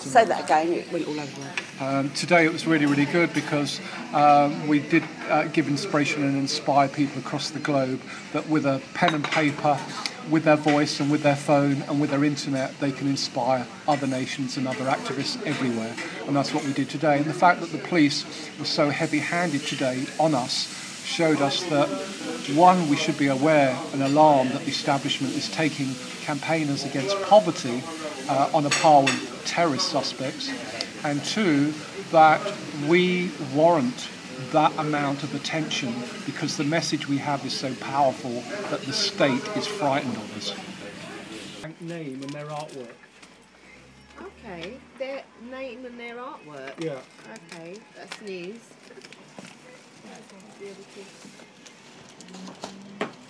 Say that again, it went all over the world. Today it was really, really good because we did give inspiration and inspire people across the globe that with a pen and paper, with their voice and with their phone and with their internet, they can inspire other nations and other activists everywhere. And that's what we did today. And the fact that the police were so heavy-handed today on us showed us that, one, we should be aware and alarmed that the establishment is taking campaigners against poverty on a par with terrorist suspects, and two, that we warrant that amount of attention because the message we have is so powerful that the state is frightened of us. Name and their artwork. Okay, their name and their artwork. Yeah. Okay, that's news.